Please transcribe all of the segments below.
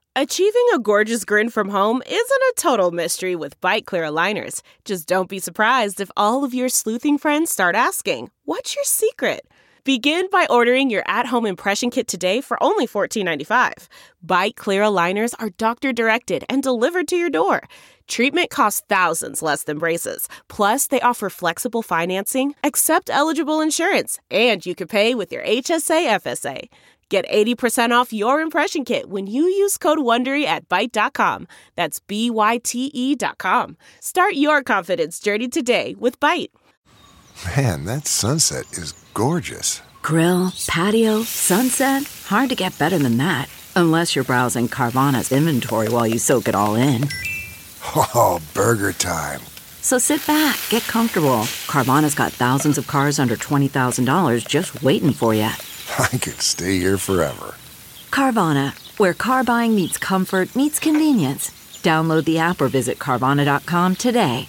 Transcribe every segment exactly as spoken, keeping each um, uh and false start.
Achieving a gorgeous grin from home isn't a total mystery with Byte Clear aligners. Just don't be surprised if all of your sleuthing friends start asking, "What's your secret?" Begin by ordering your at-home impression kit today for only fourteen ninety-five. Byte Clear aligners are doctor-directed and delivered to your door. Treatment costs thousands less than braces. Plus, they offer flexible financing, accept eligible insurance, and you can pay with your H S A F S A. Get eighty percent off your impression kit when you use code WONDERY at byte dot com. That's B Y T E dot com. Start your confidence journey today with Byte. Man, that sunset is gorgeous. Grill, patio, sunset. Hard to get better than that. Unless you're browsing Carvana's inventory while you soak it all in. Oh, burger time. So sit back, get comfortable. Carvana's got thousands of cars under twenty thousand dollars just waiting for you. I could stay here forever. Carvana, where car buying meets comfort, meets convenience. Download the app or visit Carvana dot com today.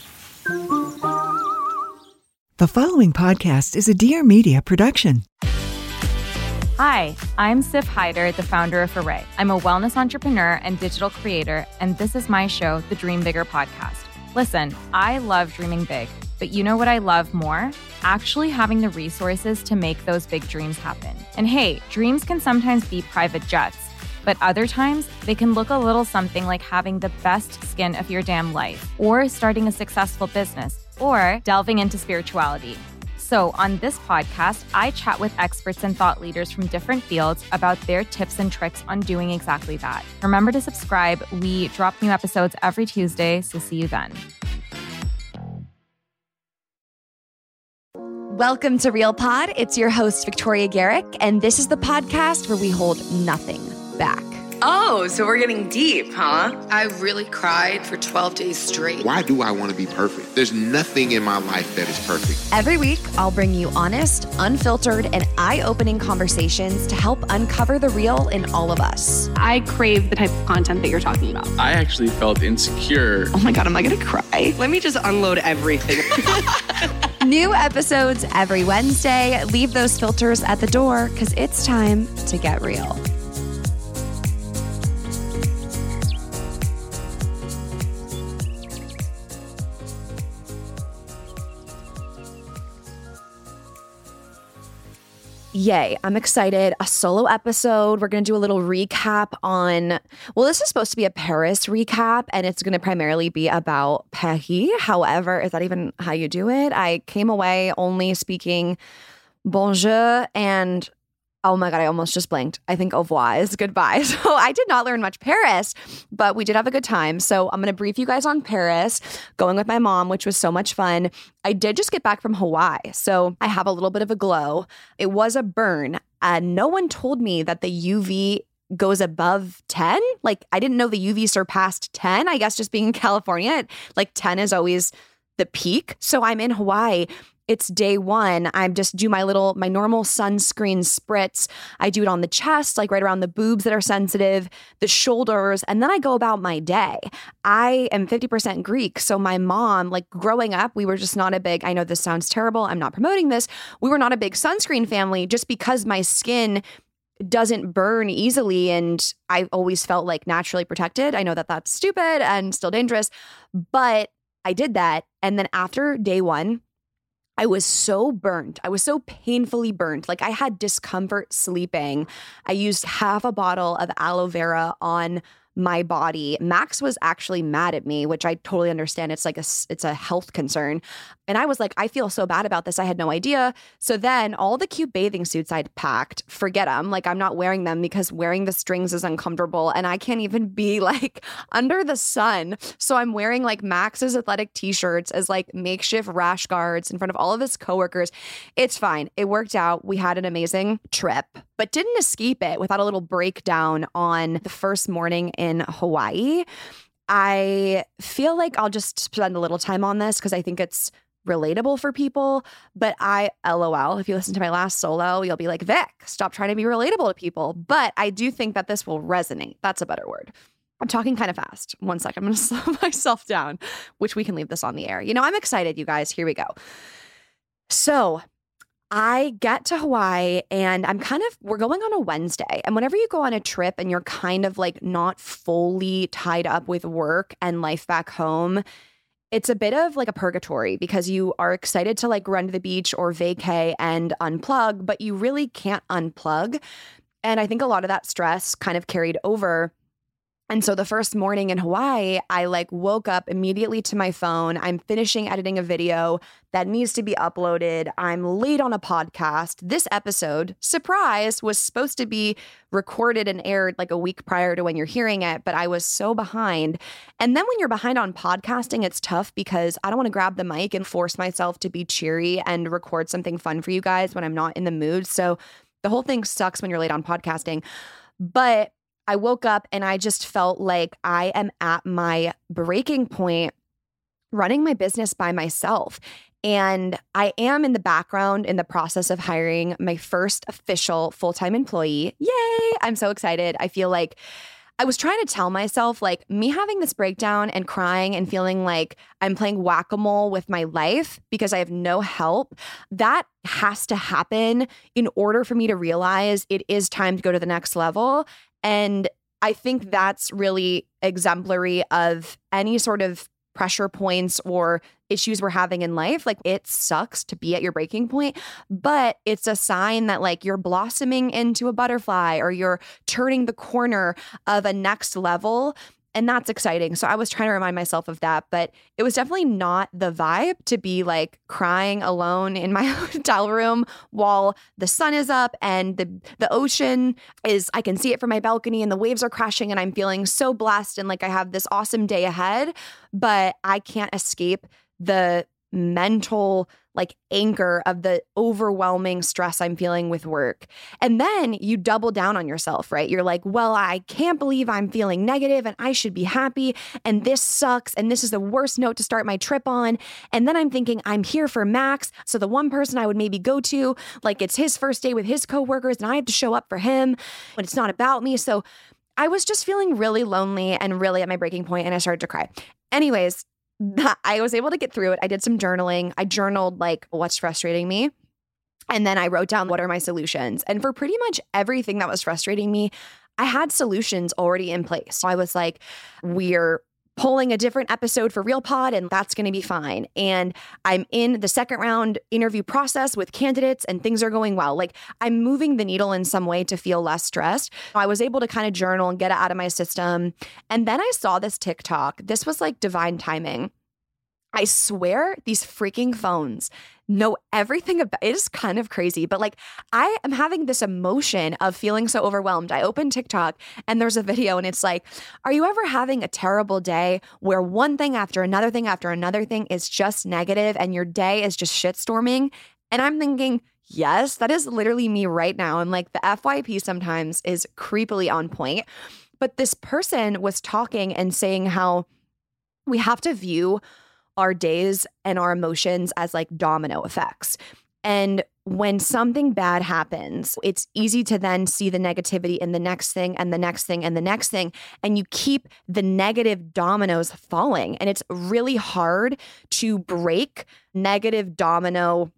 The following podcast is a Dear Media production. Hi, I'm Sif Hyder, the founder of Array. I'm a wellness entrepreneur and digital creator, and this is my show, the Dream Bigger Podcast. Listen, I love dreaming big, but you know what I love more? Actually having the resources to make those big dreams happen. And hey, dreams can sometimes be private jets, but other times they can look a little something like having the best skin of your damn life, or starting a successful business, or delving into spirituality. So on this podcast, I chat with experts and thought leaders from different fields about their tips and tricks on doing exactly that. Remember to subscribe. We drop new episodes every Tuesday, so see you then. Welcome to Real Pod. It's your host, Victoria Garrick, and this is the podcast where we hold nothing back. Oh, so we're getting deep, huh? I really cried for twelve days straight. Why do I want to be perfect? There's nothing in my life that is perfect. Every week, I'll bring you honest, unfiltered, and eye-opening conversations to help uncover the real in all of us. I crave the type of content that you're talking about. I actually felt insecure. Oh my God, am I going to cry? Let me just unload everything. New episodes every Wednesday. Leave those filters at the door because it's time to get real. Yay, I'm excited. A solo episode. We're going to do a little recap on, well, this is supposed to be a Paris recap, and it's going to primarily be about Paris. However, is that even how you do it? I came away only speaking bonjour and, oh my God, I almost just blanked. I think au revoir is goodbye. So I did not learn much Paris, but we did have a good time. So I'm going to brief you guys on Paris, going with my mom, which was so much fun. I did just get back from Hawaii, so I have a little bit of a glow. It was a burn. And no one told me that the U V goes above ten. Like, I didn't know the U V surpassed ten. I guess just being in California, like ten is always the peak. So I'm in Hawaii. It's day one. I just do my little, my normal sunscreen spritz. I do it on the chest, like right around the boobs that are sensitive, the shoulders, and then I go about my day. I am fifty percent Greek. So my mom, like growing up, we were just not a big, I know this sounds terrible, I'm not promoting this. We were not a big sunscreen family just because my skin doesn't burn easily and I always felt like naturally protected. I know that that's stupid and still dangerous, but I did that. And then after day one, I was so burnt. I was so painfully burnt. Like I had discomfort sleeping. I used half a bottle of aloe vera on my body. Max was actually mad at me, which I totally understand. It's like a, it's a health concern. And I was like, I feel so bad about this. I had no idea. So then all the cute bathing suits I'd packed, forget them. Like I'm not wearing them because wearing the strings is uncomfortable and I can't even be like under the sun. So I'm wearing like Max's athletic t-shirts as like makeshift rash guards in front of all of his coworkers. It's fine. It worked out. We had an amazing trip, but didn't escape it without a little breakdown on the first morning in Hawaii. I feel like I'll just spend a little time on this because I think it's relatable for people, but I, LOL, if you listen to my last solo, you'll be like, Vic, stop trying to be relatable to people. But I do think that this will resonate. That's a better word. I'm talking kind of fast. One second, I'm going to slow myself down, which we can leave this on the air. You know, I'm excited, you guys. Here we go. So I get to Hawaii and I'm kind of, we're going on a Wednesday. And whenever you go on a trip and you're kind of like not fully tied up with work and life back home, it's a bit of like a purgatory because you are excited to like run to the beach or vacay and unplug, but you really can't unplug. And I think a lot of that stress kind of carried over. And so the first morning in Hawaii, I like woke up immediately to my phone. I'm finishing editing a video that needs to be uploaded. I'm late on a podcast. This episode, surprise, was supposed to be recorded and aired like a week prior to when you're hearing it, but I was so behind. And then when you're behind on podcasting, it's tough because I don't want to grab the mic and force myself to be cheery and record something fun for you guys when I'm not in the mood. So the whole thing sucks when you're late on podcasting. But I woke up and I just felt like I am at my breaking point running my business by myself. And I am in the background in the process of hiring my first official full-time employee. Yay! I'm so excited. I feel like I was trying to tell myself, like, me having this breakdown and crying and feeling like I'm playing whack-a-mole with my life because I have no help, that has to happen in order for me to realize it is time to go to the next level. And I think that's really exemplary of any sort of pressure points or issues we're having in life. Like, it sucks to be at your breaking point, but it's a sign that like you're blossoming into a butterfly or you're turning the corner of a next level. And that's exciting. So I was trying to remind myself of that, but it was definitely not the vibe to be like crying alone in my hotel room while the sun is up and the the ocean is, I can see it from my balcony and the waves are crashing and I'm feeling so blessed and like I have this awesome day ahead, but I can't escape the mental like anchor of the overwhelming stress I'm feeling with work. And then you double down on yourself, right? You're like, well, I can't believe I'm feeling negative and I should be happy. And this sucks. And this is the worst note to start my trip on. And then I'm thinking I'm here for Max. So the one person I would maybe go to, like it's his first day with his coworkers and I have to show up for him when it's not about me. So I was just feeling really lonely and really at my breaking point and I started to cry. Anyways, I was able to get through it. I did some journaling. I journaled like what's frustrating me. And then I wrote down what are my solutions. And for pretty much everything that was frustrating me, I had solutions already in place. So I was like, we're pulling a different episode for Real Pod and that's going to be fine. And I'm in the second round interview process with candidates and things are going well. Like I'm moving the needle in some way to feel less stressed. I was able to kind of journal and get it out of my system. And then I saw this TikTok. This was like divine timing. I swear these freaking phones know everything about it. Is kind of crazy, but like I am having this emotion of feeling so overwhelmed. I open TikTok and there's a video and it's like, are you ever having a terrible day where one thing after another thing after another thing is just negative and your day is just shitstorming? And I'm thinking, yes, that is literally me right now. And like the F Y P sometimes is creepily on point. But this person was talking and saying how we have to view our days and our emotions as like domino effects. And when something bad happens, it's easy to then see the negativity in the next thing and the next thing and the next thing. And you keep the negative dominoes falling. And it's really hard to break negative domino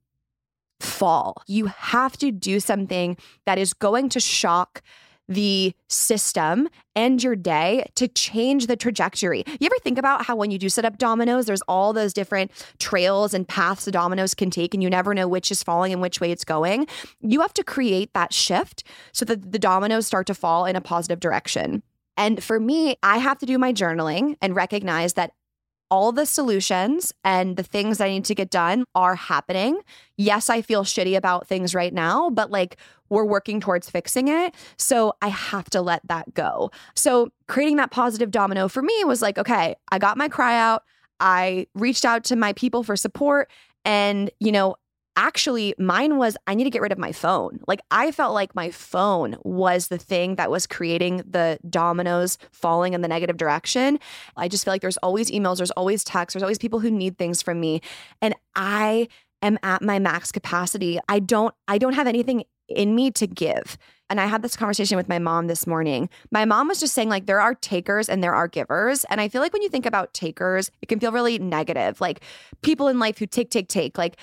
fall. You have to do something that is going to shock the system and your day to change the trajectory. You ever think about how when you do set up dominoes, there's all those different trails and paths the dominoes can take and you never know which is falling and which way it's going? You have to create that shift so that the dominoes start to fall in a positive direction. And for me, I have to do my journaling and recognize that all the solutions and the things I need to get done are happening. Yes, I feel shitty about things right now, but like we're working towards fixing it. So I have to let that go. So creating that positive domino for me was like, okay, I got my cry out. I reached out to my people for support. And, you know, actually mine was, I need to get rid of my phone. Like I felt like my phone was the thing that was creating the dominoes falling in the negative direction. I just feel like there's always emails, there's always texts, there's always people who need things from me. And I am at my max capacity. I don't, I don't have anything in me to give. And I had this conversation with my mom this morning. My mom was just saying like, there are takers and there are givers. And I feel like when you think about takers, it can feel really negative. Like people in life who take, take, take, like,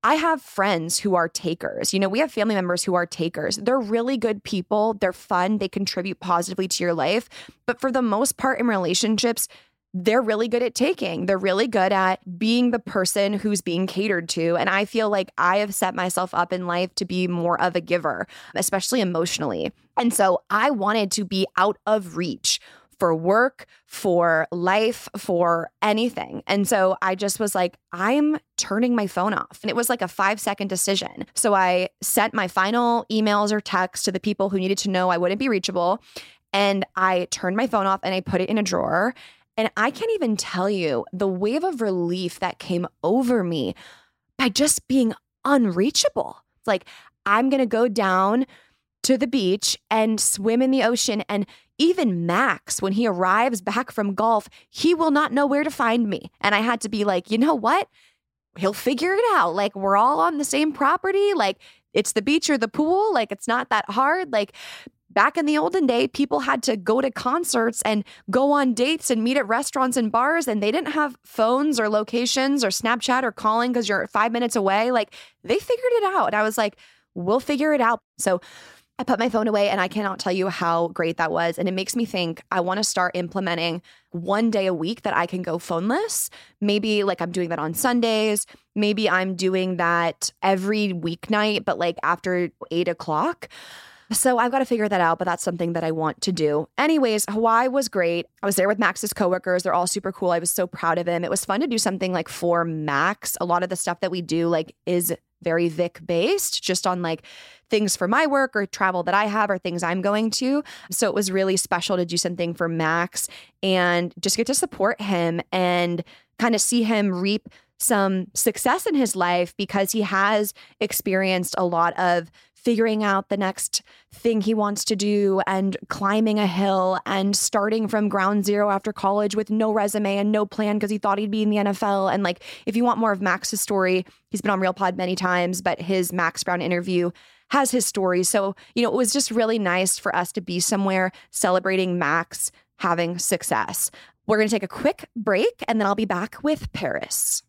I have friends who are takers. You know, we have family members who are takers. They're really good people. They're fun. They contribute positively to your life. But for the most part in relationships, they're really good at taking. They're really good at being the person who's being catered to. And I feel like I have set myself up in life to be more of a giver, especially emotionally. And so I wanted to be out of reach for work, for life, for anything. And so I just was like, I'm turning my phone off. And it was like a five second decision. So I sent my final emails or texts to the people who needed to know I wouldn't be reachable. And I turned my phone off and I put it in a drawer. And I can't even tell you the wave of relief that came over me by just being unreachable. It's like, I'm going to go down to the beach and swim in the ocean. And even Max, when he arrives back from golf, he will not know where to find me. And I had to be like, you know what? He'll figure it out. Like, we're all on the same property. Like, it's the beach or the pool. Like, it's not that hard. Like, back in the olden day, people had to go to concerts and go on dates and meet at restaurants and bars, and they didn't have phones or locations or Snapchat or calling because you're five minutes away. Like, they figured it out. And I was like, we'll figure it out. So I put my phone away, and I cannot tell you how great that was. And it makes me think I want to start implementing one day a week that I can go phoneless. Maybe like I'm doing that on Sundays. Maybe I'm doing that every weeknight, but like after eight o'clock. So I've got to figure that out, but that's something that I want to do. Anyways, Hawaii was great. I was there with Max's coworkers. They're all super cool. I was so proud of him. It was fun to do something like for Max. A lot of the stuff that we do like is very Vic based, just on like things for my work or travel that I have or things I'm going to. So it was really special to do something for Max and just get to support him and kind of see him reap some success in his life because he has experienced a lot of figuring out the next thing he wants to do and climbing a hill and starting from ground zero after college with no resume and no plan because he thought he'd be in the N F L. And like, if you want more of Max's story, he's been on Real Pod many times, but his Max Brown interview has his story. So, you know, it was just really nice for us to be somewhere celebrating Max having success. We're going to take a quick break and then I'll be back with Paris.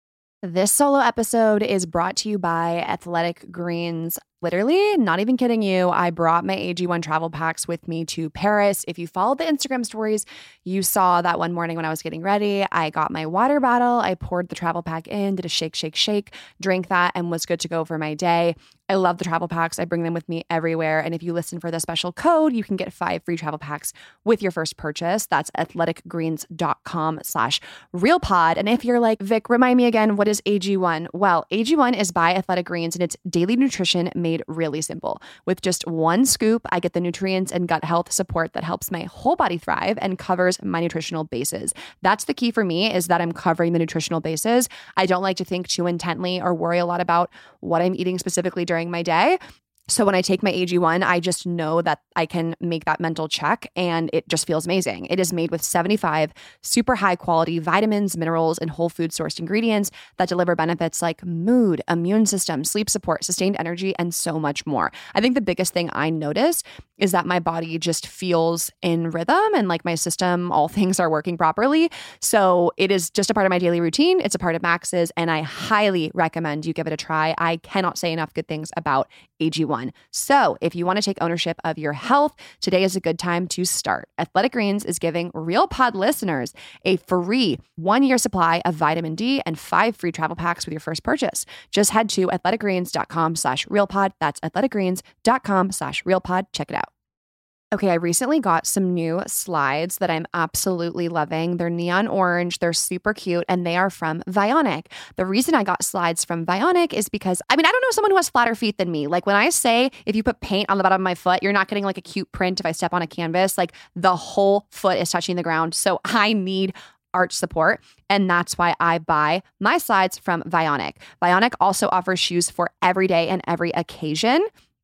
This solo episode is brought to you by Athletic Greens. Literally, not even kidding you, I brought my A G one travel packs with me to Paris. If you followed the Instagram stories, you saw that one morning when I was getting ready, I got my water bottle, I poured the travel pack in, did a shake, shake, shake, drank that, and was good to go for my day. I love the travel packs. I bring them with me everywhere. And if you listen for the special code, you can get five free travel packs with your first purchase. That's athleticgreens.com slash realpod. And if you're like, Vic, remind me again, what is A G one? Well, A G one is by Athletic Greens and it's daily nutrition made really simple. With just one scoop, I get the nutrients and gut health support that helps my whole body thrive and covers my nutritional bases. That's the key for me, is that I'm covering the nutritional bases. I don't like to think too intently or worry a lot about what I'm eating specifically during my day. So when I take my A G one, I just know that I can make that mental check and it just feels amazing. It is made with seventy-five super high quality vitamins, minerals, and whole food sourced ingredients that deliver benefits like mood, immune system, sleep support, sustained energy, and so much more. I think the biggest thing I notice is that my body just feels in rhythm and like my system, all things are working properly. So it is just a part of my daily routine. It's a part of Max's, and I highly recommend you give it a try. I cannot say enough good things about A G one. So if you want to take ownership of your health, today is a good time to start. Athletic Greens is giving Real Pod listeners a free one-year supply of vitamin D and five free travel packs with your first purchase. Just head to athleticgreens.com slash realpod. That's athleticgreens.com slash realpod. Check it out. Okay, I recently got some new slides that I'm absolutely loving. They're neon orange, they're super cute, and they are from Vionic. The reason I got slides from Vionic is because, I mean, I don't know someone who has flatter feet than me. Like when I say, if you put paint on the bottom of my foot, you're not getting like a cute print if I step on a canvas. Like the whole foot is touching the ground. So I need arch support. And that's why I buy my slides from Vionic. Vionic also offers shoes for every day and every occasion.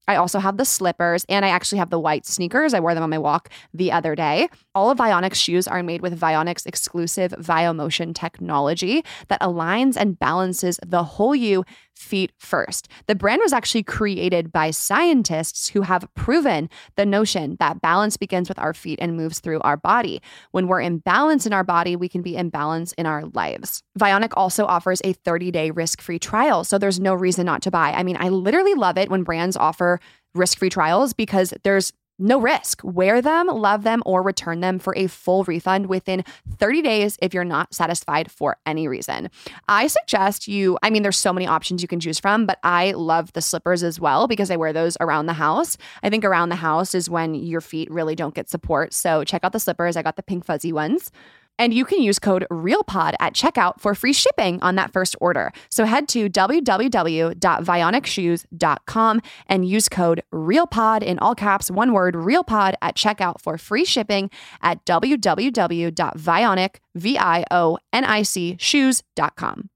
I also have the slippers, and I actually have the white sneakers. I wore them on my walk the other day. All of Vionic shoes are made with Vionic's exclusive VioMotion technology that aligns and balances the whole you feet first. The brand was actually created by scientists who have proven the notion that balance begins with our feet and moves through our body. When we're in balance in our body, we can be in balance in our lives. Vionic also offers a thirty-day risk-free trial, so there's no reason not to buy. I mean, I literally love it when brands offer risk-free trials because there's no risk. Wear them, love them, or return them for a full refund within thirty days if you're not satisfied for any reason. I suggest you, I mean, there's so many options you can choose from, but I love the slippers as well because I wear those around the house. I think around the house is when your feet really don't get support. So check out the slippers. I got the pink fuzzy ones. And you can use code REALPOD at checkout for free shipping on that first order. So head to w w w dot vionic shoes dot com and use code REALPOD in all caps, one word, REALPOD at checkout for free shipping at w w w dot vionic, V I O N I C, shoes dot com.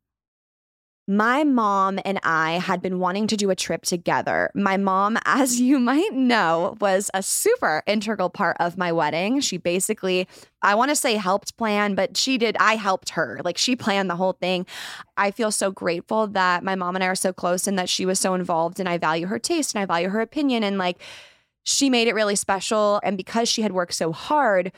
My mom and I had been wanting to do a trip together. My mom, as you might know, was a super integral part of my wedding. She basically, I want to say helped plan, but she did, I helped her. Like she planned the whole thing. I feel so grateful that my mom and I are so close and that she was so involved, and I value her taste and I value her opinion, and like she made it really special. And because she had worked so hard,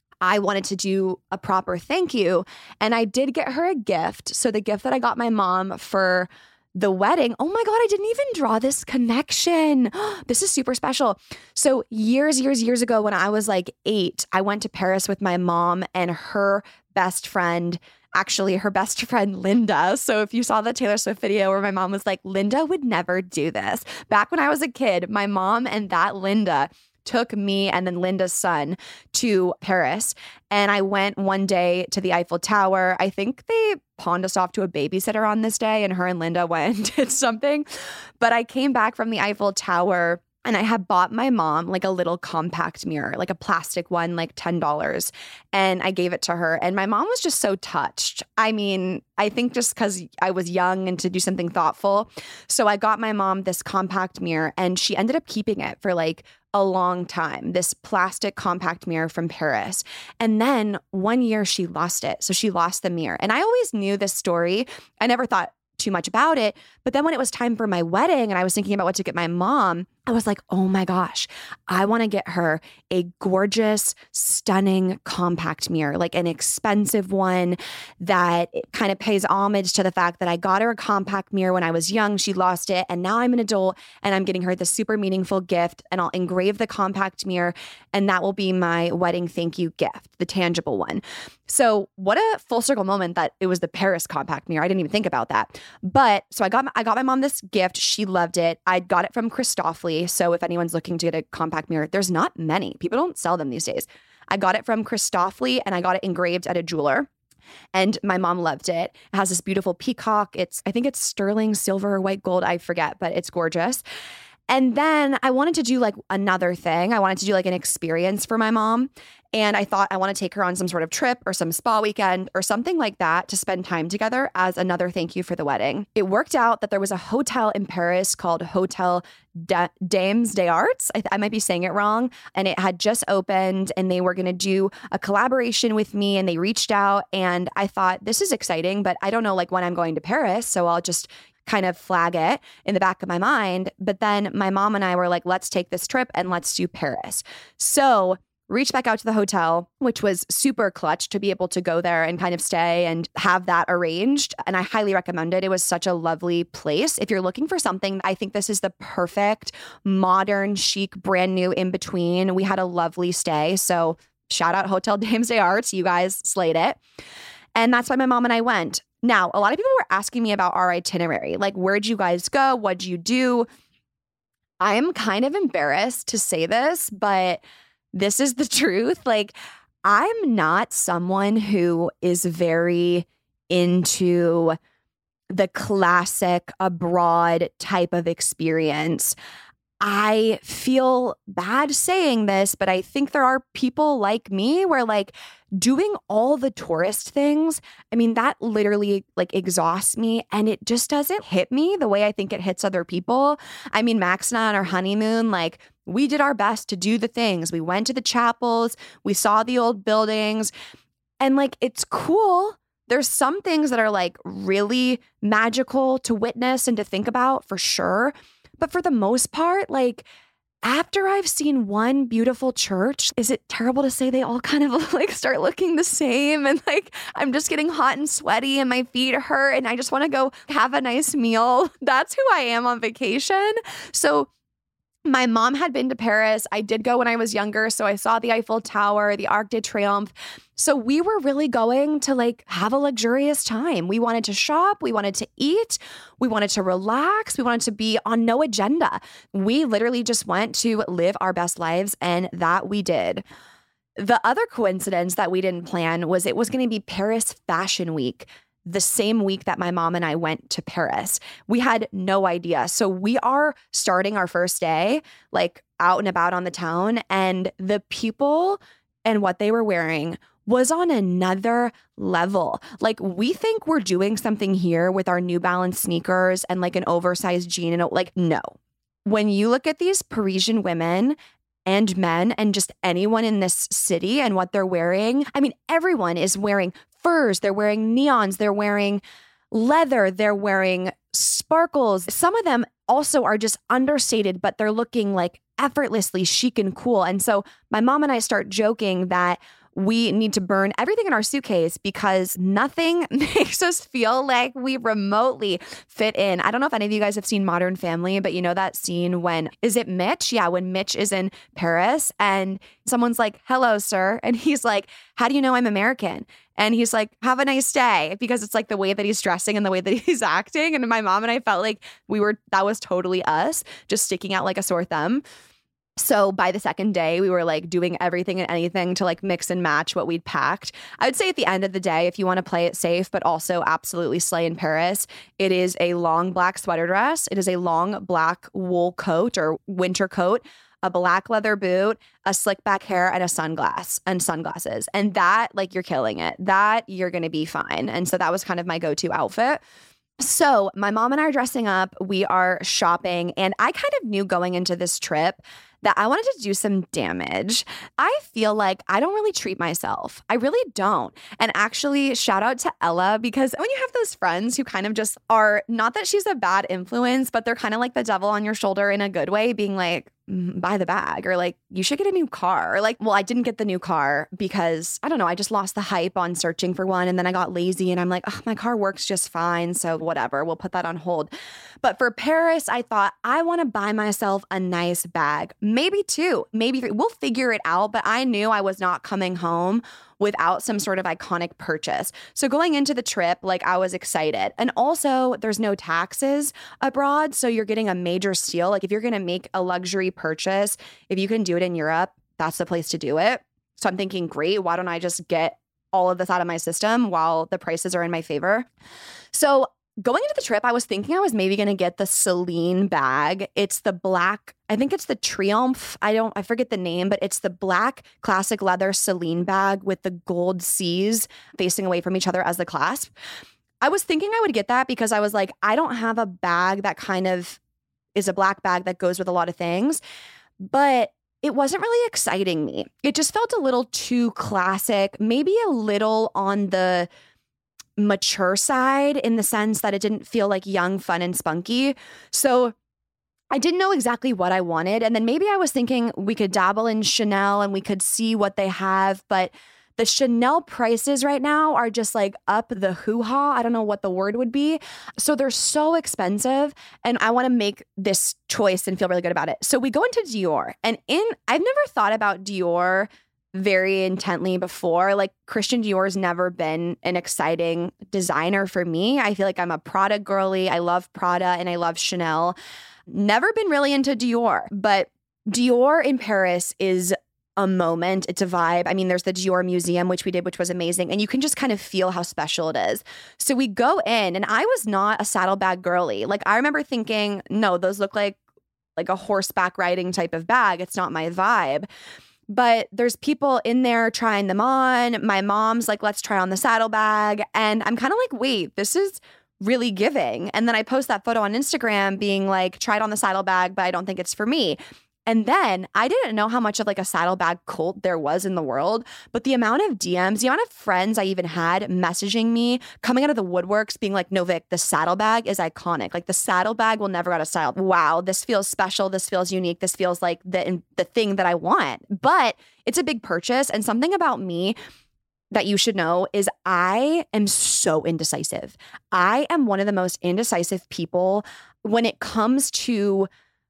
I wanted to do a proper thank you. And I did get her a gift. So the gift that I got my mom for the wedding, oh my God, I didn't even draw this connection. This is super special. So years, years, years ago when I was like eight, I went to Paris with my mom and her best friend, actually her best friend, Linda. So if you saw the Taylor Swift video where my mom was like, Linda would never do this. Back when I was a kid, my mom and that Linda took me and then Linda's son to Paris. And I went one day to the Eiffel Tower. I think they pawned us off to a babysitter on this day, and her and Linda went and did something. But I came back from the Eiffel Tower and I had bought my mom like a little compact mirror, like a plastic one, like ten dollars. And I gave it to her. And my mom was just so touched. I mean, I think just because I was young and to do something thoughtful. So I got my mom this compact mirror, and she ended up keeping it for like a long time, this plastic compact mirror from Paris. And then one year she lost it. So she lost the mirror. And I always knew this story. I never thought too much about it. But then when it was time for my wedding and I was thinking about what to get my mom, I was like, oh my gosh, I want to get her a gorgeous, stunning compact mirror, like an expensive one that kind of pays homage to the fact that I got her a compact mirror when I was young. She lost it. And now I'm an adult and I'm getting her this super meaningful gift, and I'll engrave the compact mirror, and that will be my wedding thank you gift, the tangible one. So what a full circle moment that it was the Paris compact mirror. I didn't even think about that. But so I got I got my mom this gift. She loved it. I got it from Christofle. So if anyone's looking to get a compact mirror, there's not many. People don't sell them these days. I got it from Christofle and I got it engraved at a jeweler. And my mom loved it. It has this beautiful peacock. It's, I think it's sterling silver or white gold. I forget, but it's gorgeous. And then I wanted to do like another thing. I wanted to do like an experience for my mom. And I thought I want to take her on some sort of trip or some spa weekend or something like that to spend time together as another thank you for the wedding. It worked out that there was a hotel in Paris called Hotel Da- Dames des Arts. I, th- I might be saying it wrong. And it had just opened and they were going to do a collaboration with me, and they reached out, and I thought, this is exciting, but I don't know like when I'm going to Paris. So I'll just kind of flag it in the back of my mind. But then my mom and I were like, let's take this trip and let's do Paris. So reached back out to the hotel, which was super clutch to be able to go there and kind of stay and have that arranged. And I highly recommend it. It was such a lovely place. If you're looking for something, I think this is the perfect, modern, chic, brand new in between. We had a lovely stay. So shout out Hotel Dames des Arts. You guys slayed it. And that's why my mom and I went. Now, a lot of people were asking me about our itinerary. Like, where'd you guys go? What'd you do? I'm kind of embarrassed to say this, but this is the truth. Like, I'm not someone who is very into the classic abroad type of experience. I feel bad saying this, but I think there are people like me where like doing all the tourist things, I mean, that literally like exhausts me and it just doesn't hit me the way I think it hits other people. I mean, Max and I on our honeymoon, like we did our best to do the things. We went to the chapels, we saw the old buildings, and like it's cool. There's some things that are like really magical to witness and to think about for sure. But for the most part, like after I've seen one beautiful church, is it terrible to say they all kind of like start looking the same? And like, I'm just getting hot and sweaty and my feet hurt and I just want to go have a nice meal. That's who I am on vacation. So my mom had been to Paris. I did go when I was younger. So I saw the Eiffel Tower, the Arc de Triomphe. So we were really going to like have a luxurious time. We wanted to shop. We wanted to eat. We wanted to relax. We wanted to be on no agenda. We literally just went to live our best lives, and that we did. The other coincidence that we didn't plan was it was going to be Paris Fashion Week, the same week that my mom and I went to Paris. We had no idea. So we are starting our first day, like out and about on the town, and the people and what they were wearing was on another level. Like we think we're doing something here with our New Balance sneakers and like an oversized jean and like, no. When you look at these Parisian women and men and just anyone in this city and what they're wearing, I mean, everyone is wearing furs, they're wearing neons, they're wearing leather, they're wearing sparkles. Some of them also are just understated, but they're looking like effortlessly chic and cool. And so my mom and I start joking that we need to burn everything in our suitcase because nothing makes us feel like we remotely fit in. I don't know if any of you guys have seen Modern Family, but you know that scene when, is it Mitch? Yeah, when Mitch is in Paris and someone's like, hello, sir. And he's like, how do you know I'm American? And he's like, have a nice day, because it's like the way that he's dressing and the way that he's acting. And my mom and I felt like we were, that was totally us, just sticking out like a sore thumb. So by the second day, we were like doing everything and anything to like mix and match what we'd packed. I would say at the end of the day, if you want to play it safe, but also absolutely slay in Paris, it is a long black sweater dress. It is a long black wool coat or winter coat, a black leather boot, a slick back hair, and a sunglass and sunglasses. And that, like, you're killing it. That you're going to be fine. And so that was kind of my go-to outfit. So my mom and I are dressing up. We are shopping. And I kind of knew going into this trip that I wanted to do some damage. I feel like I don't really treat myself. I really don't. And actually, shout out to Ella, because when you have those friends who kind of just are, not that she's a bad influence, but they're kind of like the devil on your shoulder in a good way, being like, buy the bag, or like, you should get a new car. Or like, well, I didn't get the new car because, I don't know, I just lost the hype on searching for one. And then I got lazy and I'm like, oh, my car works just fine. So whatever, we'll put that on hold. But for Paris, I thought I want to buy myself a nice bag. Maybe two, maybe three. We'll figure it out. But I knew I was not coming home without some sort of iconic purchase. So going into the trip, like, I was excited. And also, there's no taxes abroad, so you're getting a major steal. Like, if you're going to make a luxury purchase, if you can do it in Europe, that's the place to do it. So I'm thinking, great, why don't I just get all of this out of my system while the prices are in my favor? So going into the trip, I was thinking I was maybe going to get the Celine bag. It's the black, I think it's the Triomphe. I don't, I forget the name, but it's the black classic leather Celine bag with the gold C's facing away from each other as the clasp. I was thinking I would get that because I was like, I don't have a bag that kind of is a black bag that goes with a lot of things, but it wasn't really exciting me. It just felt a little too classic, maybe a little on the mature side in the sense that it didn't feel like young, fun, and spunky. So I didn't know exactly what I wanted. And then maybe I was thinking we could dabble in Chanel and we could see what they have. But the Chanel prices right now are just like up the hoo-ha. I don't know what the word would be. So they're so expensive. And I want to make this choice and feel really good about it. So we go into Dior. And in I've never thought about Dior very intently before. Like, Christian Dior's never been an exciting designer for me. I feel like I'm a Prada girly. I love Prada and I love Chanel. Never been really into Dior, but Dior in Paris is a moment. It's a vibe. I mean, there's the Dior Museum, which we did, which was amazing. And you can just kind of feel how special it is. So we go in and I was not a saddlebag girly. Like, I remember thinking, no, those look like like a horseback riding type of bag. It's not my vibe. But there's people in there trying them on. My mom's like, let's try on the saddlebag. And I'm kind of like, wait, this is really giving. And then I post that photo on Instagram being like, tried on the saddlebag, but I don't think it's for me. And then I didn't know how much of like a saddlebag cult there was in the world, but the amount of D Ms, the amount of friends I even had messaging me, coming out of the woodworks being like, no, Vic, the saddlebag is iconic. Like the saddlebag will never go out of style. Wow, this feels special. This feels unique. This feels like the, the thing that I want. But it's a big purchase. And something about me that you should know is I am so indecisive. I am one of the most indecisive people when it comes to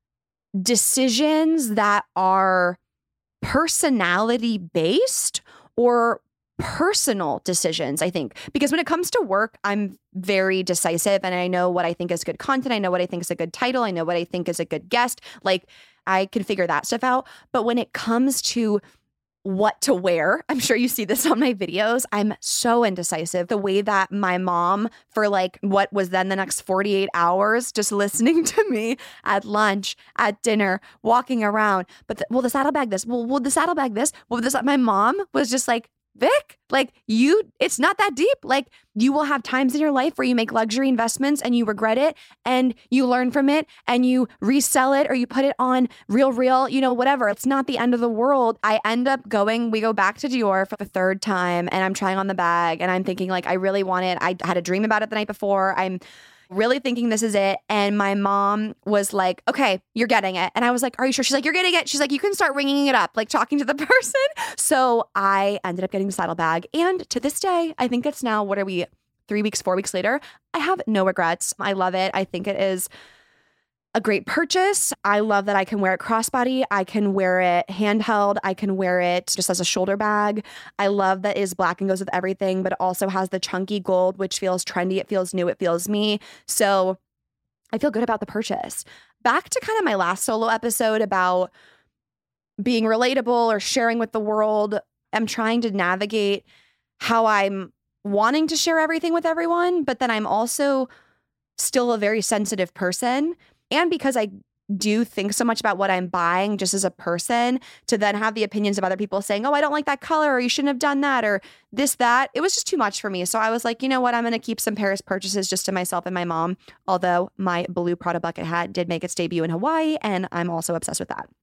decisions that are personality based or personal decisions, I think. Because when it comes to work, I'm very decisive and I know what I think is good content. I know what I think is a good title. I know what I think is a good guest. Like I can figure that stuff out. But when it comes to what to wear, I'm sure you see this on my videos, I'm so indecisive. The way that my mom, for like what was then the next forty-eight hours, just listening to me at lunch, at dinner, walking around, but the, will the saddlebag this, well, will the saddlebag this, will this, my mom was just like, Vic, like you, it's not that deep. Like you will have times in your life where you make luxury investments and you regret it and you learn from it and you resell it or you put it on Real Real, you know, whatever. It's not the end of the world. I end up going, we go back to Dior for the third time and I'm trying on the bag and I'm thinking like, I really want it. I had a dream about it the night before. I'm really thinking this is it. And my mom was like, okay, you're getting it. And I was like, are you sure? She's like, you're getting it. She's like, you can start ringing it up, like talking to the person. So I ended up getting the saddlebag. And to this day, I think it's now, what are we, three weeks, four weeks later? I have no regrets. I love it. I think it is a great purchase. I love that I can wear it crossbody. I can wear it handheld. I can wear it just as a shoulder bag. I love that it is black and goes with everything, but it also has the chunky gold, which feels trendy. It feels new. It feels me. So I feel good about the purchase. Back to kind of my last solo episode about being relatable or sharing with the world. I'm trying to navigate how I'm wanting to share everything with everyone, but then I'm also still a very sensitive person. And because I do think so much about what I'm buying just as a person, to then have the opinions of other people saying, oh, I don't like that color, or you shouldn't have done that, or this, that, it was just too much for me. So I was like, you know what? I'm going to keep some Paris purchases just to myself and my mom. Although my blue Prada bucket hat did make its debut in Hawaii, and I'm also obsessed with that.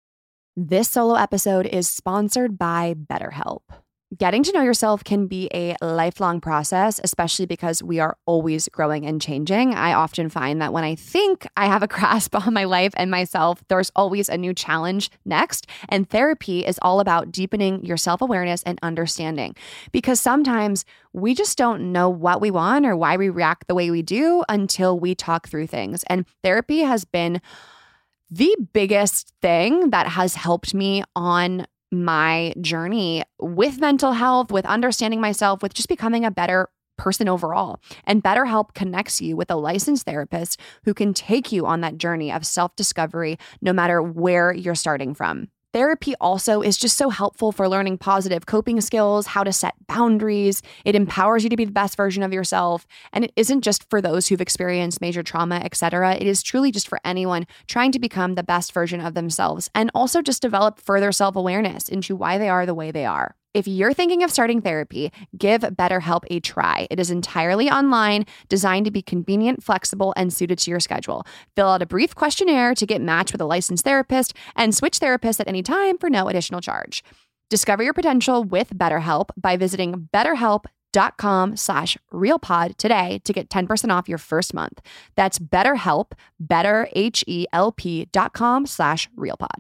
This solo episode is sponsored by BetterHelp. Getting to know yourself can be a lifelong process, especially because we are always growing and changing. I often find that when I think I have a grasp on my life and myself, there's always a new challenge next. And therapy is all about deepening your self-awareness and understanding. Because sometimes we just don't know what we want or why we react the way we do until we talk through things. And therapy has been the biggest thing that has helped me on my journey with mental health, with understanding myself, with just becoming a better person overall. And BetterHelp connects you with a licensed therapist who can take you on that journey of self-discovery no matter where you're starting from. Therapy also is just so helpful for learning positive coping skills, how to set boundaries. It empowers you to be the best version of yourself. And it isn't just for those who've experienced major trauma, et cetera. It is truly just for anyone trying to become the best version of themselves and also just develop further self-awareness into why they are the way they are. If you're thinking of starting therapy, give BetterHelp a try. It is entirely online, designed to be convenient, flexible, and suited to your schedule. Fill out a brief questionnaire to get matched with a licensed therapist and switch therapists at any time for no additional charge. Discover your potential with BetterHelp by visiting betterhelp.com slash realpod today to get ten percent off your first month. That's BetterHelp, better, H E L P dot com slash realpod.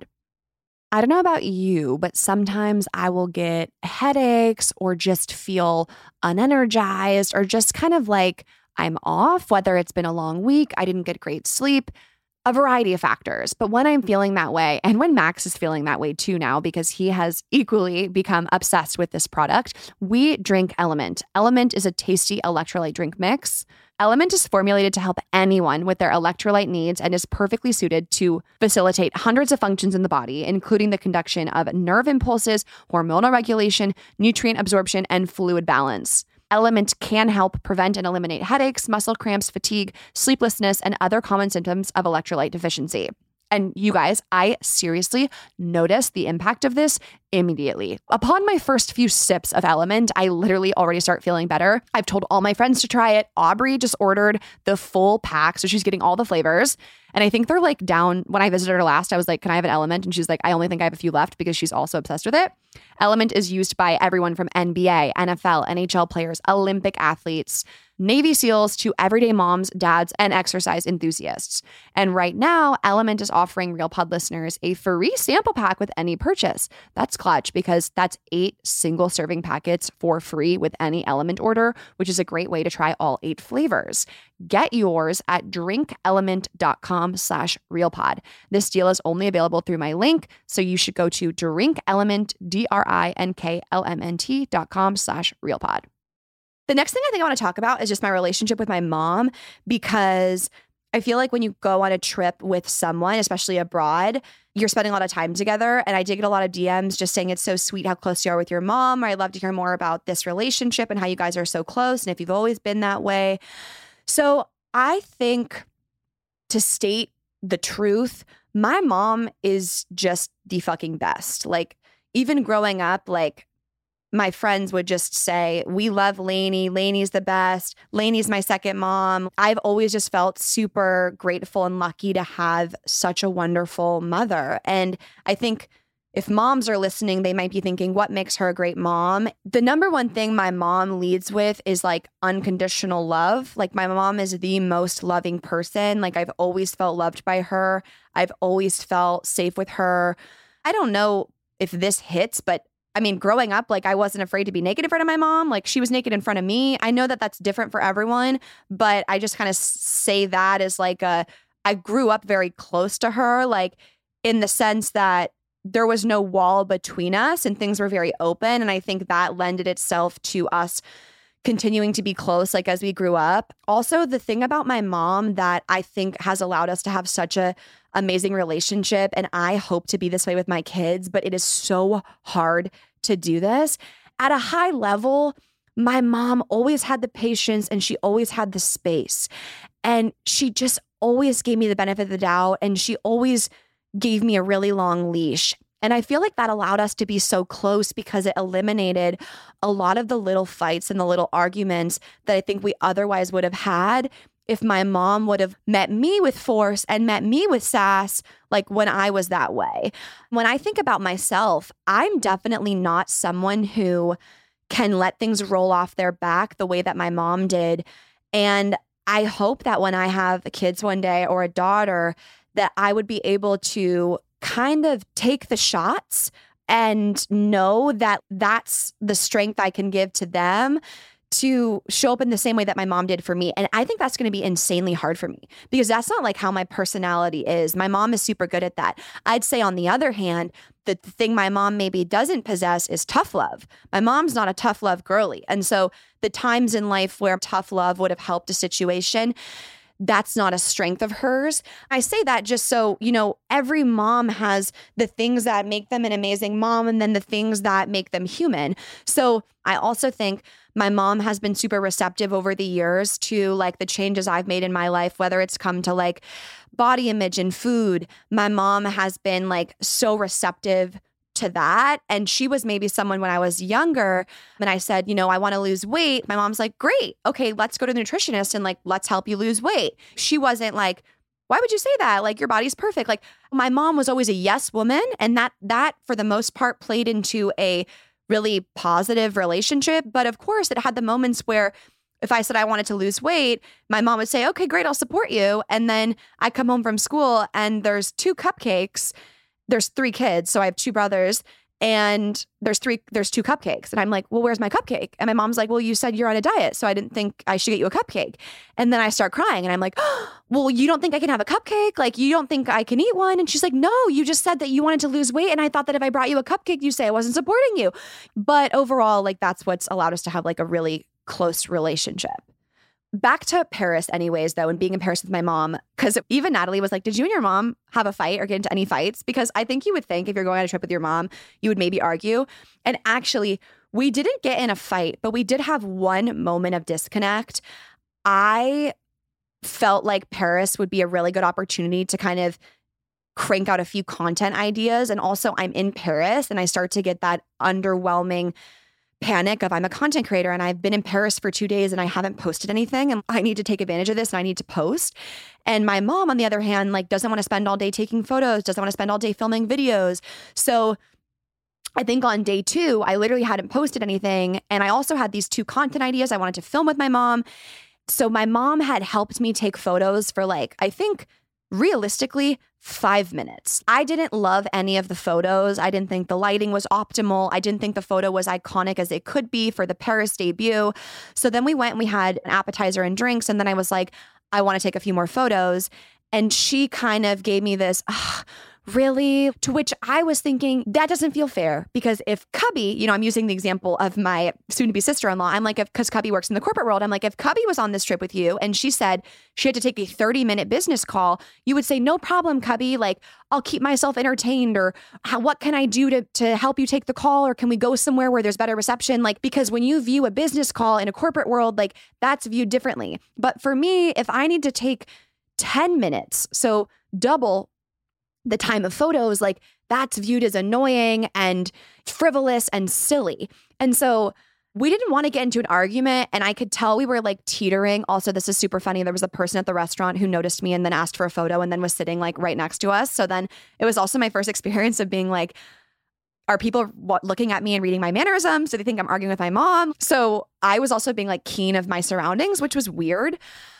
I don't know about you, but sometimes I will get headaches or just feel unenergized or just kind of like I'm off, whether it's been a long week, I didn't get great sleep, a variety of factors. But when I'm feeling that way, and when Max is feeling that way too now, because he has equally become obsessed with this product, we drink Element. Element is a tasty electrolyte drink mix. Element is formulated to help anyone with their electrolyte needs and is perfectly suited to facilitate hundreds of functions in the body, including the conduction of nerve impulses, hormonal regulation, nutrient absorption, and fluid balance. Element can help prevent and eliminate headaches, muscle cramps, fatigue, sleeplessness, and other common symptoms of electrolyte deficiency. And you guys, I seriously noticed the impact of this immediately. Upon my first few sips of Element, I literally already start feeling better. I've told all my friends to try it. Aubrey just ordered the full pack, so she's getting all the flavors. And I think they're like down. When I visited her last, I was like, can I have an Element? And she's like, I only think I have a few left because she's also obsessed with it. Element is used by everyone from N B A, N F L, N H L players, Olympic athletes, Navy SEALs to everyday moms, dads, and exercise enthusiasts. And right now, Element is offering Real Pod listeners a free sample pack with any purchase. That's clutch because that's eight single serving packets for free with any Element order, which is a great way to try all eight flavors. Get yours at drinkelement.com slash realpod. This deal is only available through my link, so you should go to drinkelement, D-R-I-N-K-L-M-N-T dot com slash realpod. The next thing I think I want to talk about is just my relationship with my mom, because I feel like when you go on a trip with someone, especially abroad, you're spending a lot of time together. And I did get a lot of D Ms just saying it's so sweet how close you are with your mom, or I'd love to hear more about this relationship and how you guys are so close and if you've always been that way. So I think, to state the truth, my mom is just the fucking best. Like, even growing up, like, my friends would just say, we love Lainey. Lainey's the best. Lainey's my second mom. I've always just felt super grateful and lucky to have such a wonderful mother. And I think if moms are listening, they might be thinking, what makes her a great mom? The number one thing my mom leads with is like unconditional love. Like, my mom is the most loving person. Like, I've always felt loved by her. I've always felt safe with her. I don't know if this hits, but I mean, growing up, like, I wasn't afraid to be naked in front of my mom. Like, she was naked in front of me. I know that that's different for everyone, but I just kind of say that as like a, I grew up very close to her, like, in the sense that there was no wall between us and things were very open. And I think that lended itself to us continuing to be close, like, as we grew up. Also, the thing about my mom that I think has allowed us to have such a amazing relationship, and I hope to be this way with my kids, but it is so hard to do this. At a high level, my mom always had the patience and she always had the space. And she just always gave me the benefit of the doubt, and she always gave me a really long leash. And I feel like that allowed us to be so close because it eliminated a lot of the little fights and the little arguments that I think we otherwise would have had if my mom would have met me with force and met me with sass, like when I was that way. When I think about myself, I'm definitely not someone who can let things roll off their back the way that my mom did. And I hope that when I have kids one day or a daughter, that I would be able to kind of take the shots and know that that's the strength I can give to them to show up in the same way that my mom did for me. And I think that's going to be insanely hard for me because that's not like how my personality is. My mom is super good at that. I'd say on the other hand, the thing my mom maybe doesn't possess is tough love. My mom's not a tough love girly. And so the times in life where tough love would have helped a situation, that's not a strength of hers. I say that just so, you know, every mom has the things that make them an amazing mom and then the things that make them human. So I also think my mom has been super receptive over the years to like the changes I've made in my life, whether it's come to like body image and food. My mom has been like so receptive to that. And she was maybe someone when I was younger and I said, you know, I want to lose weight. My mom's like, great. Okay, let's go to the nutritionist and like, let's help you lose weight. She wasn't like, why would you say that? Like, your body's perfect. Like, my mom was always a yes woman. And that, that for the most part played into a really positive relationship. But of course, it had the moments where if I said I wanted to lose weight, my mom would say, okay, great, I'll support you. And then I come home from school and there's two cupcakes. There's three kids. So I have two brothers and there's three, there's two cupcakes. And I'm like, well, where's my cupcake? And my mom's like, well, you said you're on a diet. So I didn't think I should get you a cupcake. And then I start crying and I'm like, oh, well, you don't think I can have a cupcake? Like, you don't think I can eat one? And she's like, no, you just said that you wanted to lose weight. And I thought that if I brought you a cupcake, you say I wasn't supporting you. But overall, like, that's what's allowed us to have like a really close relationship. Back to Paris anyways, though, and being in Paris with my mom, because even Natalie was like, did you and your mom have a fight or get into any fights? Because I think you would think if you're going on a trip with your mom, you would maybe argue. And actually, we didn't get in a fight, but we did have one moment of disconnect. I felt like Paris would be a really good opportunity to kind of crank out a few content ideas. And also I'm in Paris and I start to get that underwhelming panic of I'm a content creator and I've been in Paris for two days and I haven't posted anything and I need to take advantage of this and I need to post. And my mom, on the other hand, like doesn't want to spend all day taking photos, doesn't want to spend all day filming videos. So I think on day two, I literally hadn't posted anything. And I also had these two content ideas I wanted to film with my mom. So my mom had helped me take photos for like, I think realistically, five minutes. I didn't love any of the photos. I didn't think the lighting was optimal. I didn't think the photo was iconic as it could be for the Paris debut. So then we went and we had an appetizer and drinks. And then I was like, I want to take a few more photos. And she kind of gave me this, really? To which I was thinking, that doesn't feel fair because if Cubby, you know, I'm using the example of my soon-to-be sister-in-law. I'm like, if because Cubby works in the corporate world, I'm like, if Cubby was on this trip with you and she said she had to take a thirty minute business call, you would say, no problem, Cubby. Like, I'll keep myself entertained, or how, what can I do to, to help you take the call? Or can we go somewhere where there's better reception? Like, because when you view a business call in a corporate world, like that's viewed differently. But for me, if I need to take ten minutes, so double the time of photos, like that's viewed as annoying and frivolous and silly. And so we didn't want to get into an argument, and I could tell we were like teetering. Also, this is super funny. There was a person at the restaurant who noticed me and then asked for a photo and then was sitting like right next to us. So then it was also my first experience of being like, are people looking at me and reading my mannerisms? Do they think I'm arguing with my mom? So I was also being like keen of my surroundings, which was weird.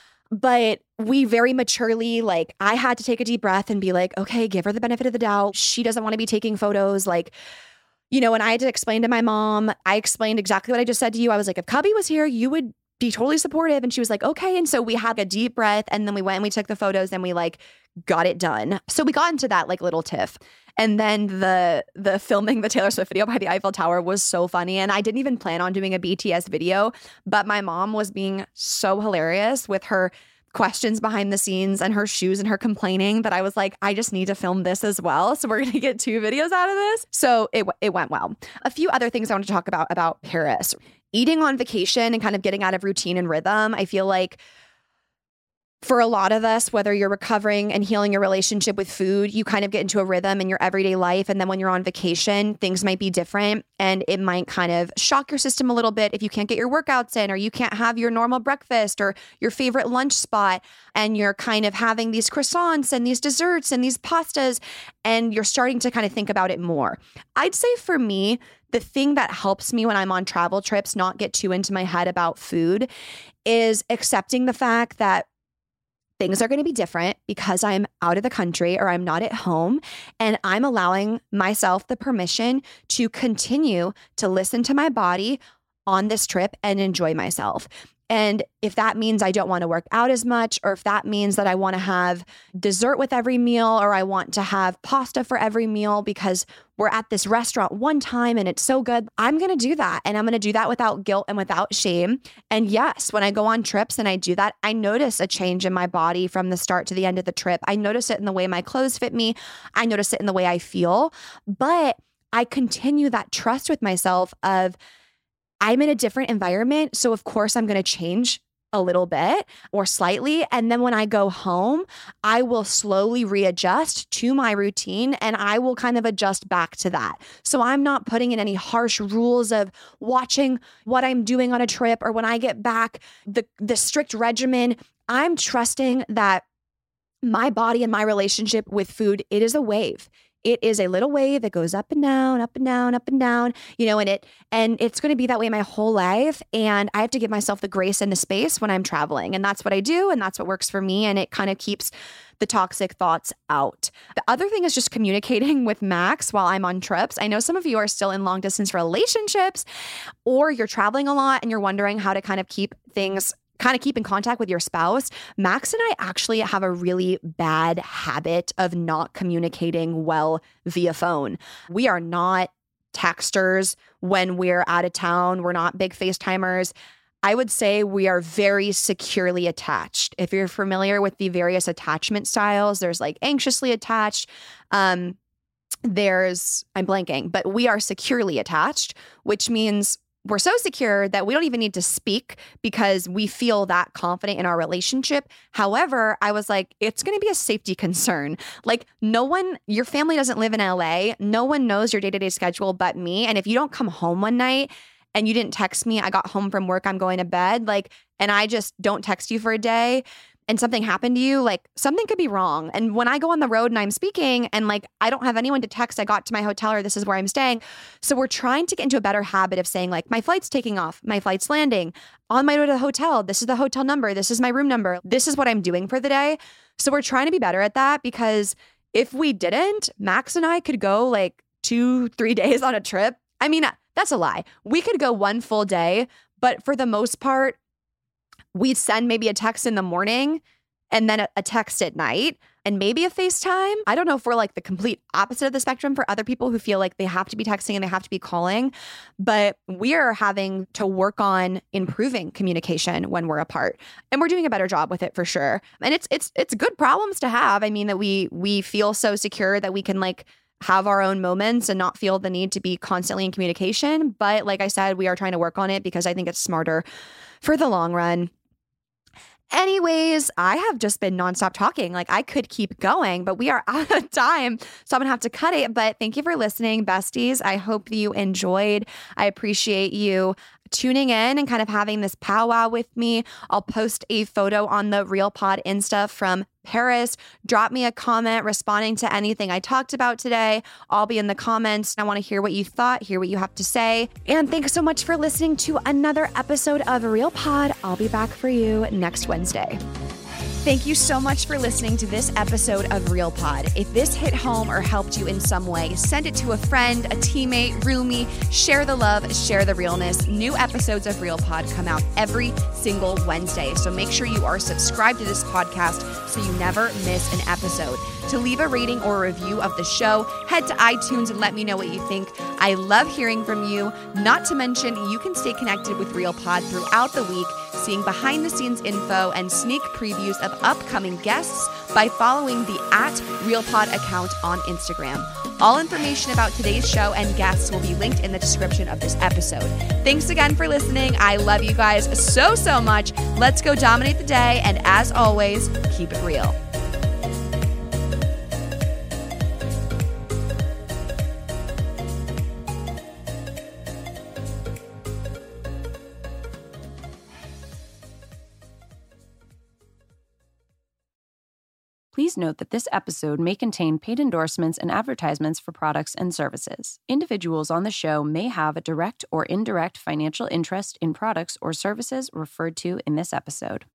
But we very maturely, like, I had to take a deep breath and be like, okay, give her the benefit of the doubt. She doesn't want to be taking photos. Like, you know, and I had to explain to my mom, I explained exactly what I just said to you. I was like, if Cubby was here, you would be totally supportive. And she was like, okay. And so we had a deep breath and then we went and we took the photos and we like got it done. So we got into that like little tiff. And then the the filming the Taylor Swift video by the Eiffel Tower was so funny. And I didn't even plan on doing a B T S video, but my mom was being so hilarious with her questions behind the scenes and her shoes and her complaining that I was like, I just need to film this as well. So we're going to get two videos out of this. So it it went well. A few other things I want to talk about about Paris. Eating on vacation and kind of getting out of routine and rhythm. I feel like for a lot of us, whether you're recovering and healing your relationship with food, you kind of get into a rhythm in your everyday life. And then when you're on vacation, things might be different and it might kind of shock your system a little bit if you can't get your workouts in, or you can't have your normal breakfast or your favorite lunch spot. And you're kind of having these croissants and these desserts and these pastas, and you're starting to kind of think about it more. I'd say for me, the thing that helps me when I'm on travel trips, not get too into my head about food, is accepting the fact that things are going to be different because I'm out of the country or I'm not at home, and I'm allowing myself the permission to continue to listen to my body on this trip and enjoy myself. And if that means I don't want to work out as much, or if that means that I want to have dessert with every meal, or I want to have pasta for every meal because we're at this restaurant one time and it's so good, I'm going to do that. And I'm going to do that without guilt and without shame. And yes, when I go on trips and I do that, I notice a change in my body from the start to the end of the trip. I notice it in the way my clothes fit me. I notice it in the way I feel. But I continue that trust with myself of, I'm in a different environment, so of course I'm going to change a little bit or slightly. And then when I go home, I will slowly readjust to my routine and I will kind of adjust back to that. So I'm not putting in any harsh rules of watching what I'm doing on a trip, or when I get back, the, the strict regimen. I'm trusting that my body and my relationship with food, it is a wave. It is a little wave that goes up and down, up and down, up and down, you know, and it, and it's going to be that way my whole life. And I have to give myself the grace and the space when I'm traveling. And that's what I do. And that's what works for me. And it kind of keeps the toxic thoughts out. The other thing is just communicating with Max while I'm on trips. I know some of you are still in long distance relationships, or you're traveling a lot and you're wondering how to kind of keep things kind of keep in contact with your spouse. Max and I actually have a really bad habit of not communicating well via phone. We are not texters when we're out of town. We're not big FaceTimers. I would say we are very securely attached. If you're familiar with the various attachment styles, there's like anxiously attached. Um, there's, I'm blanking, but we are securely attached, which means we're so secure that we don't even need to speak because we feel that confident in our relationship. However, I was like, it's going to be a safety concern. Like, no one, your family doesn't live in L A. No one knows your day-to-day schedule but me. And if you don't come home one night and you didn't text me, I got home from work, I'm going to bed, like, and I just don't text you for a day, and something happened to you, like, something could be wrong. And when I go on the road and I'm speaking and like, I don't have anyone to text, I got to my hotel or this is where I'm staying. So we're trying to get into a better habit of saying like, my flight's taking off, my flight's landing, on my way to the hotel, this is the hotel number, this is my room number, this is what I'm doing for the day. So we're trying to be better at that, because if we didn't, Max and I could go like two, three days on a trip. I mean, that's a lie. We could go one full day, but for the most part, we'd send maybe a text in the morning and then a, a text at night and maybe a FaceTime. I don't know if we're like the complete opposite of the spectrum for other people who feel like they have to be texting and they have to be calling, but we are having to work on improving communication when we're apart, and we're doing a better job with it for sure. And it's it's it's good problems to have. I mean, that we we feel so secure that we can like have our own moments and not feel the need to be constantly in communication. But like I said, we are trying to work on it because I think it's smarter for the long run. Anyways, I have just been nonstop talking. Like, I could keep going, but we are out of time, so I'm gonna have to cut it. But thank you for listening, besties. I hope you enjoyed. I appreciate you tuning in and kind of having this powwow with me. I'll post a photo on the Real Pod Insta from Paris. Drop me a comment responding to anything I talked about today. I'll be in the comments. I want to hear what you thought, hear what you have to say. And thanks so much for listening to another episode of Real Pod. I'll be back for you next Wednesday. Thank you so much for listening to this episode of Real Pod. If this hit home or helped you in some way, send it to a friend, a teammate, roomie. Share the love, share the realness. New episodes of Real Pod come out every single Wednesday, so make sure you are subscribed to this podcast so you never miss an episode. To leave a rating or a review of the show, head to iTunes and let me know what you think. I love hearing from you. Not to mention, you can stay connected with Real Pod throughout the week, seeing behind the scenes info and sneak previews of upcoming guests by following the at Real Pod account on Instagram. All information about today's show and guests will be linked in the description of this episode. Thanks again for listening. I love you guys so, so much. Let's go dominate the day. And as always, keep it real. Please note that this episode may contain paid endorsements and advertisements for products and services. Individuals on the show may have a direct or indirect financial interest in products or services referred to in this episode.